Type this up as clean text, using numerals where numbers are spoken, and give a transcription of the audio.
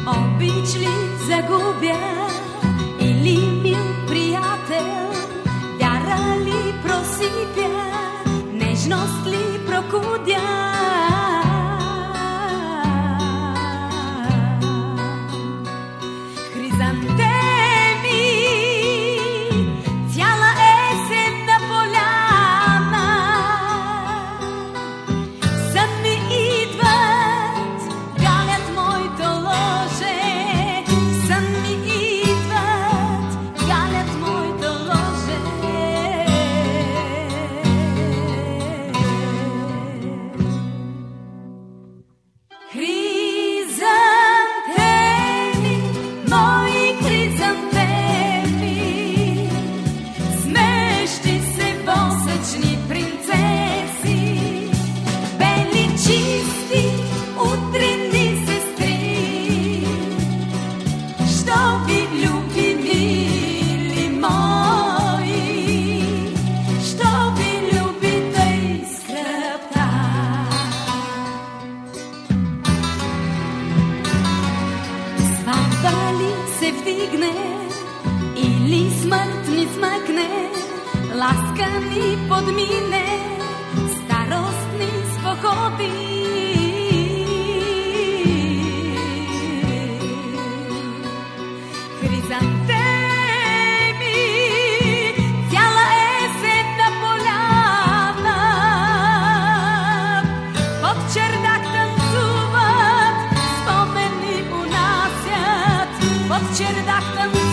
Обич ли загубя или мил приятел, вяра ли просипя, нежност ли прокудя? Хризантеми, цяла есен на поляна, сън ми идват, галят моето ложе, сън ми идват, галят моето ложе. Хризантеми, мои хризантеми, смещи се восечни принцеси, бели чисти утринни сестри. Що ви люби, мили мои, що ви люби тъй скръпта? Сватба ли се вдигне или смърт ни смъкне, ласка ни подмине, старостни споходи. Хризантеми, цяла есен на поляна, под чердак танцуват, спомени унасят, под чердак танцуват.